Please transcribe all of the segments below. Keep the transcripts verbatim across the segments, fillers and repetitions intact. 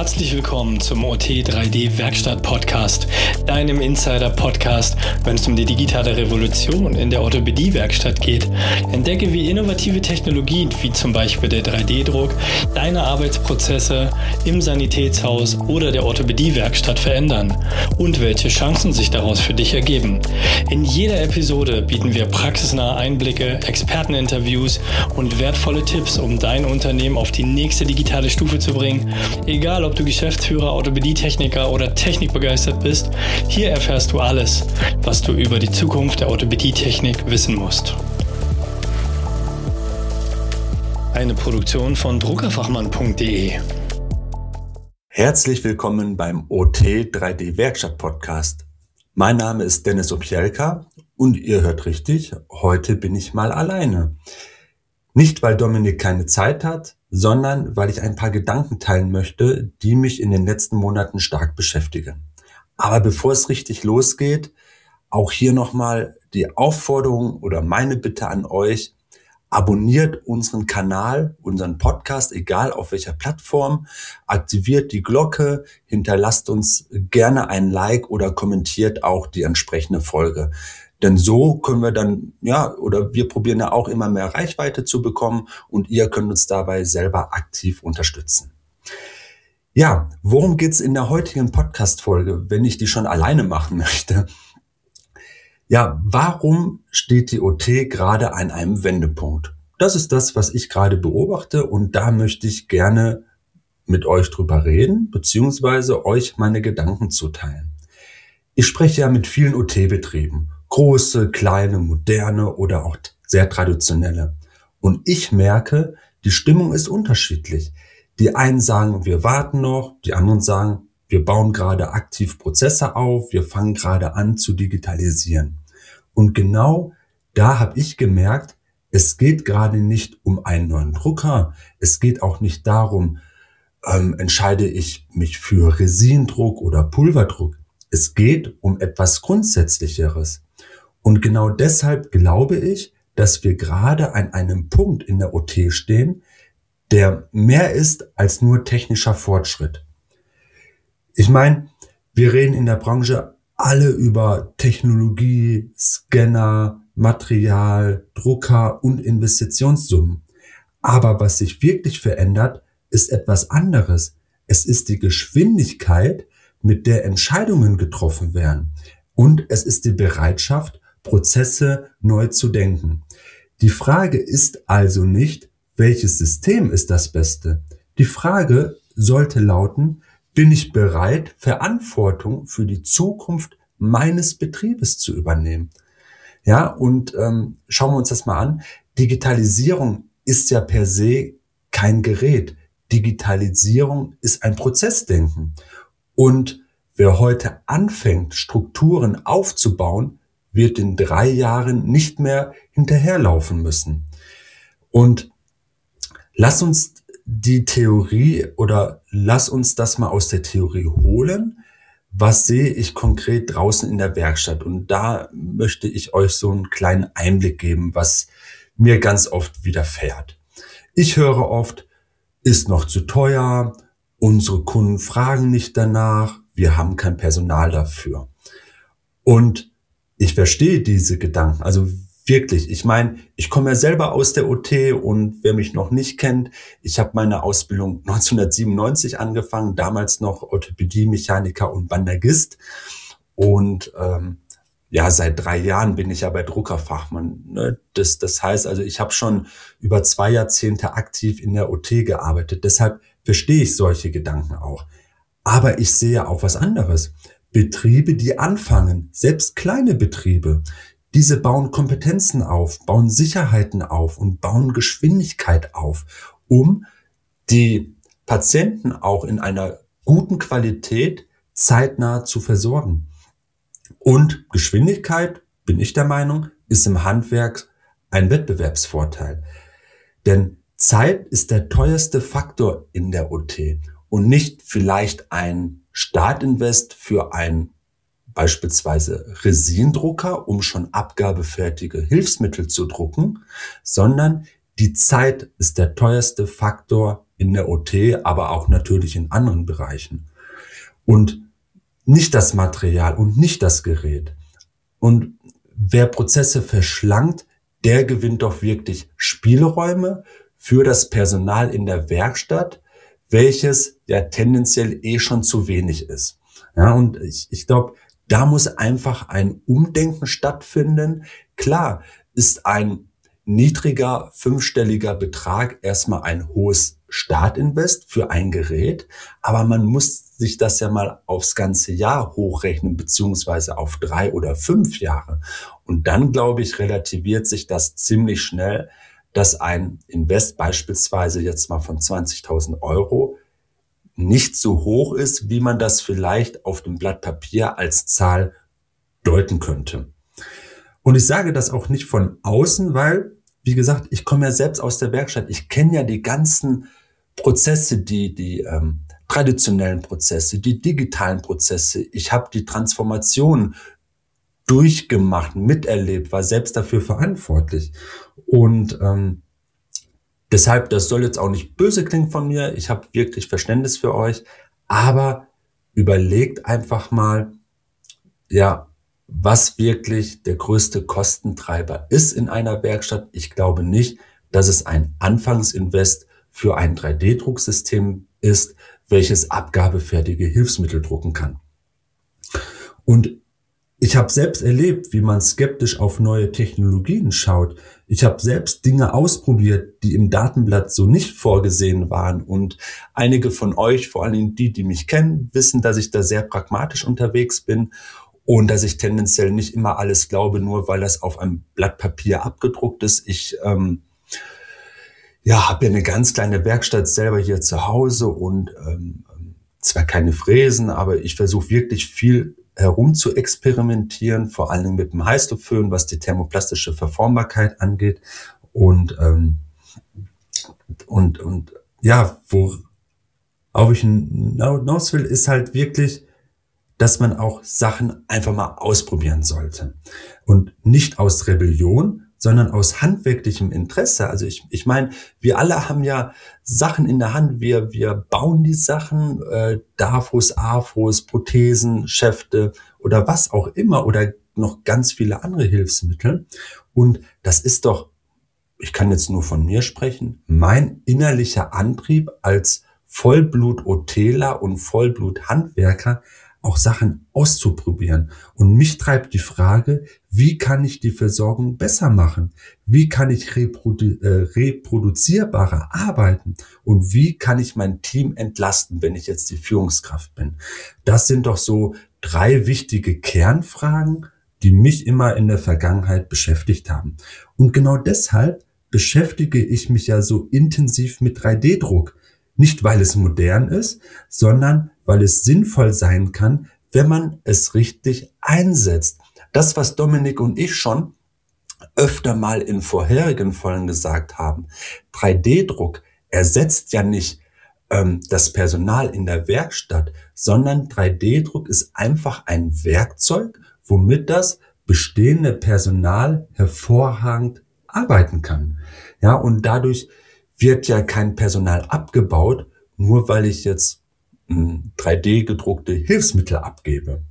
Herzlich willkommen zum O T drei D Werkstatt Podcast, deinem Insider-Podcast, wenn es um die digitale Revolution in der Orthopädie-Werkstatt geht. Entdecke, wie innovative Technologien, wie zum Beispiel der drei D Druck, deine Arbeitsprozesse im Sanitätshaus oder der Orthopädie-Werkstatt verändern und welche Chancen sich daraus für dich ergeben. In jeder Episode bieten wir praxisnahe Einblicke, Experteninterviews und wertvolle Tipps, um dein Unternehmen auf die nächste digitale Stufe zu bringen. Egal, ob du Geschäftsführer, Orthopädie-Techniker oder technikbegeistert bist, hier erfährst du alles, was du über die Zukunft der Orthopädie-Technik wissen musst. Eine Produktion von druckerfachmann punkt de. Herzlich willkommen beim O T drei D Werkstatt Podcast. Mein Name ist Dennis Opielka und ihr hört richtig, heute bin ich mal alleine. Nicht, weil Dominik keine Zeit hat, sondern weil ich ein paar Gedanken teilen möchte, die mich in den letzten Monaten stark beschäftigen. Aber bevor es richtig losgeht, auch hier nochmal die Aufforderung oder meine Bitte an euch: Abonniert unseren Kanal, unseren Podcast, egal auf welcher Plattform, aktiviert die Glocke, hinterlasst uns gerne ein Like oder kommentiert auch die entsprechende Folge. Denn so können wir dann, ja, oder wir probieren ja auch immer mehr Reichweite zu bekommen und ihr könnt uns dabei selber aktiv unterstützen. Ja, worum geht's in der heutigen Podcast-Folge, wenn ich die schon alleine machen möchte? Ja, warum steht die O T gerade an einem Wendepunkt? Das ist das, was ich gerade beobachte und da möchte ich gerne mit euch drüber reden, beziehungsweise euch meine Gedanken zuteilen. Ich spreche ja mit vielen O T-Betrieben. Große, kleine, moderne oder auch sehr traditionelle. Und ich merke, die Stimmung ist unterschiedlich. Die einen sagen, wir warten noch, die anderen sagen, wir bauen gerade aktiv Prozesse auf, wir fangen gerade an zu digitalisieren. Und genau da habe ich gemerkt, es geht gerade nicht um einen neuen Drucker, es geht auch nicht darum, ähm, entscheide ich mich für Resindruck oder Pulverdruck. Es geht um etwas Grundsätzlicheres. Und genau deshalb glaube ich, dass wir gerade an einem Punkt in der O T stehen, der mehr ist als nur technischer Fortschritt. Ich meine, wir reden in der Branche alle über Technologie, Scanner, Material, Drucker und Investitionssummen. Aber was sich wirklich verändert, ist etwas anderes. Es ist die Geschwindigkeit, mit der Entscheidungen getroffen werden. Und es ist die Bereitschaft, Prozesse neu zu denken. Die Frage ist also nicht, welches System ist das Beste? Die Frage sollte lauten, bin ich bereit, Verantwortung für die Zukunft meines Betriebes zu übernehmen? Ja, und ähm, schauen wir uns das mal an. Digitalisierung ist ja per se kein Gerät. Digitalisierung ist ein Prozessdenken. Und wer heute anfängt, Strukturen aufzubauen, wird in drei Jahren nicht mehr hinterherlaufen müssen. Und lass uns die Theorie oder lass uns das mal aus der Theorie holen. Was sehe ich konkret draußen in der Werkstatt? Und da möchte ich euch so einen kleinen Einblick geben, was mir ganz oft widerfährt. Ich höre oft, ist noch zu teuer, unsere Kunden fragen nicht danach, wir haben kein Personal dafür. Und ich verstehe diese Gedanken, also wirklich. Ich meine, ich komme ja selber aus der O T und wer mich noch nicht kennt, ich habe meine Ausbildung neunzehnhundertsiebenundneunzig angefangen, damals noch Orthopädie-Mechaniker und Bandagist. Und ähm, ja, seit drei Jahren bin ich ja bei Druckerfachmann. Ne? Das, das heißt also, ich habe schon über zwei Jahrzehnte aktiv in der O T gearbeitet. Deshalb verstehe ich solche Gedanken auch. Aber ich sehe auch was anderes. Betriebe, die anfangen, selbst kleine Betriebe, diese bauen Kompetenzen auf, bauen Sicherheiten auf und bauen Geschwindigkeit auf, um die Patienten auch in einer guten Qualität zeitnah zu versorgen. Und Geschwindigkeit, bin ich der Meinung, ist im Handwerk ein Wettbewerbsvorteil. Denn Zeit ist der teuerste Faktor in der O T und nicht vielleicht ein Startinvest für ein beispielsweise Resindrucker, um schon abgabefertige Hilfsmittel zu drucken, sondern die Zeit ist der teuerste Faktor in der O T, aber auch natürlich in anderen Bereichen. Und nicht das Material und nicht das Gerät. Und wer Prozesse verschlankt, der gewinnt doch wirklich Spielräume für das Personal in der Werkstatt, welches ja tendenziell eh schon zu wenig ist. Ja, und ich, ich glaube, da muss einfach ein Umdenken stattfinden. Klar ist ein niedriger, fünfstelliger Betrag erstmal ein hohes Startinvest für ein Gerät, aber man muss sich das ja mal aufs ganze Jahr hochrechnen, beziehungsweise auf drei oder fünf Jahre. Und dann, glaube ich, relativiert sich das ziemlich schnell, dass ein Invest beispielsweise jetzt mal von zwanzigtausend Euro nicht so hoch ist, wie man das vielleicht auf dem Blatt Papier als Zahl deuten könnte. Und ich sage das auch nicht von außen, weil, wie gesagt, ich komme ja selbst aus der Werkstatt. Ich kenne ja die ganzen Prozesse, die, die ähm, traditionellen Prozesse, die digitalen Prozesse. Ich habe die Transformation durchgemacht, miterlebt, war selbst dafür verantwortlich. Und ähm, deshalb, das soll jetzt auch nicht böse klingen von mir. Ich habe wirklich Verständnis für euch. Aber überlegt einfach mal, ja, was wirklich der größte Kostentreiber ist in einer Werkstatt. Ich glaube nicht, dass es ein Anfangsinvest für ein drei D Drucksystem ist, welches abgabefertige Hilfsmittel drucken kann. Und ich habe selbst erlebt, wie man skeptisch auf neue Technologien schaut. Ich habe selbst Dinge ausprobiert, die im Datenblatt so nicht vorgesehen waren. Und einige von euch, vor allem die, die mich kennen, wissen, dass ich da sehr pragmatisch unterwegs bin und dass ich tendenziell nicht immer alles glaube, nur weil das auf einem Blatt Papier abgedruckt ist. Ich ähm, ja, habe ja eine ganz kleine Werkstatt selber hier zu Hause und ähm, zwar keine Fräsen, aber ich versuche wirklich viel herum zu experimentieren, vor allen Dingen mit dem Heißluftföhn, was die thermoplastische Verformbarkeit angeht. Und, ähm, und, und ja, worauf ich hinaus will, ist halt wirklich, dass man auch Sachen einfach mal ausprobieren sollte. Und nicht aus Rebellion, sondern aus handwerklichem Interesse. Also ich, ich meine, wir alle haben ja Sachen in der Hand. Wir, wir bauen die Sachen, äh, Dafos, Afros, Prothesen, Schäfte oder was auch immer oder noch ganz viele andere Hilfsmittel. Und das ist doch, ich kann jetzt nur von mir sprechen, mein innerlicher Antrieb als Vollblut-OTler und Vollblut-Handwerker, auch Sachen auszuprobieren. Und mich treibt die Frage, wie kann ich die Versorgung besser machen? Wie kann ich reprodu- äh, reproduzierbarer arbeiten? Und wie kann ich mein Team entlasten, wenn ich jetzt die Führungskraft bin? Das sind doch so drei wichtige Kernfragen, die mich immer in der Vergangenheit beschäftigt haben. Und genau deshalb beschäftige ich mich ja so intensiv mit drei D Druck. Nicht, weil es modern ist, sondern weil es sinnvoll sein kann, wenn man es richtig einsetzt. Das, was Dominik und ich schon öfter mal in vorherigen Folgen gesagt haben, drei D Druck ersetzt ja nicht ähm, das Personal in der Werkstatt, sondern drei D Druck ist einfach ein Werkzeug, womit das bestehende Personal hervorragend arbeiten kann. Ja, und dadurch wird ja kein Personal abgebaut, nur weil ich jetzt drei D gedruckte Hilfsmittel abgebe.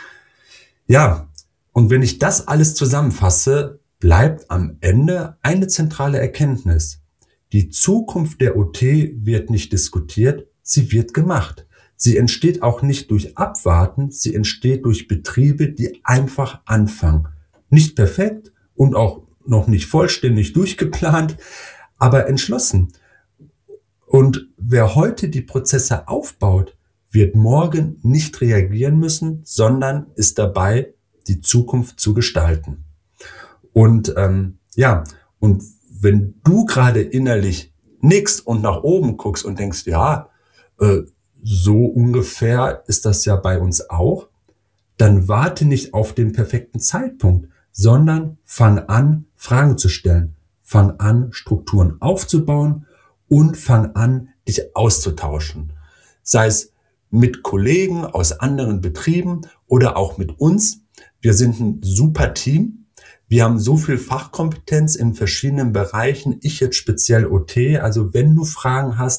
Ja, und wenn ich das alles zusammenfasse, bleibt am Ende eine zentrale Erkenntnis. Die Zukunft der O T wird nicht diskutiert, sie wird gemacht. Sie entsteht auch nicht durch Abwarten, sie entsteht durch Betriebe, die einfach anfangen. Nicht perfekt und auch noch nicht vollständig durchgeplant, aber entschlossen. Und wer heute die Prozesse aufbaut, wird morgen nicht reagieren müssen, sondern ist dabei, die Zukunft zu gestalten. Und ähm, ja, und wenn du gerade innerlich nickst und nach oben guckst und denkst, ja, äh, so ungefähr ist das ja bei uns auch, dann warte nicht auf den perfekten Zeitpunkt, sondern fang an, Fragen zu stellen. Fang an, Strukturen aufzubauen und fang an, dich auszutauschen. Sei es mit Kollegen aus anderen Betrieben oder auch mit uns. Wir sind ein super Team. Wir haben so viel Fachkompetenz in verschiedenen Bereichen. Ich jetzt speziell O T. Also wenn du Fragen hast,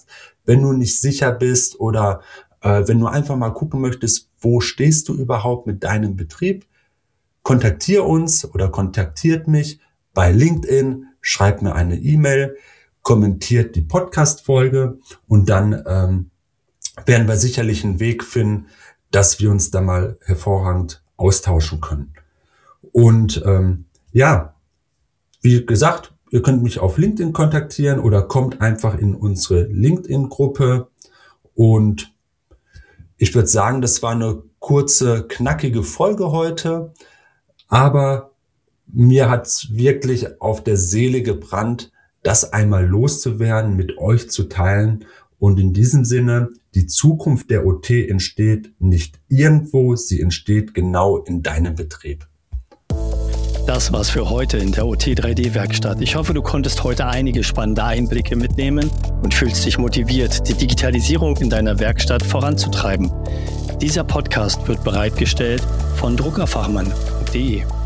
wenn du nicht sicher bist oder äh, wenn du einfach mal gucken möchtest, wo stehst du überhaupt mit deinem Betrieb, kontaktiere uns oder kontaktiert mich bei LinkedIn, schreib mir eine E-Mail, kommentiert die Podcast-Folge und dann ähm, werden wir sicherlich einen Weg finden, dass wir uns da mal hervorragend austauschen können. Und ähm, ja, wie gesagt, ihr könnt mich auf LinkedIn kontaktieren oder kommt einfach in unsere LinkedIn-Gruppe. Und ich würde sagen, das war eine kurze, knackige Folge heute, aber mir hat es wirklich auf der Seele gebrannt, das einmal loszuwerden, mit euch zu teilen. Und in diesem Sinne, die Zukunft der O T entsteht nicht irgendwo, sie entsteht genau in deinem Betrieb. Das war's für heute in der O T drei D Werkstatt. Ich hoffe, du konntest heute einige spannende Einblicke mitnehmen und fühlst dich motiviert, die Digitalisierung in deiner Werkstatt voranzutreiben. Dieser Podcast wird bereitgestellt von druckerfachmann punkt de.